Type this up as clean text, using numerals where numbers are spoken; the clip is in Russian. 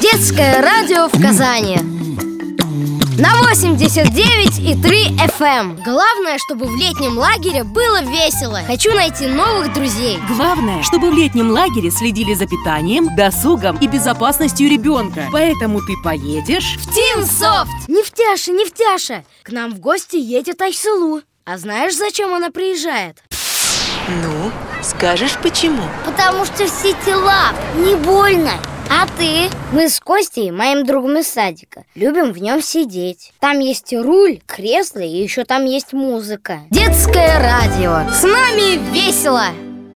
Детское радио в Казани на 89,3 FM. Главное, чтобы в летнем лагере было весело. Хочу найти новых друзей. Главное, чтобы в летнем лагере следили за питанием, досугом и безопасностью ребенка. Поэтому ты поедешь в Тимсофт. Нефтяша, к нам в гости едет Айсулу. А знаешь, зачем она приезжает? Ну, скажешь почему? Потому что в Ситилаб не больно. А ты? Мы с Костей, моим другом из садика, любим в нем сидеть. Там есть руль, кресло и еще там есть музыка. Детское радио. С нами весело!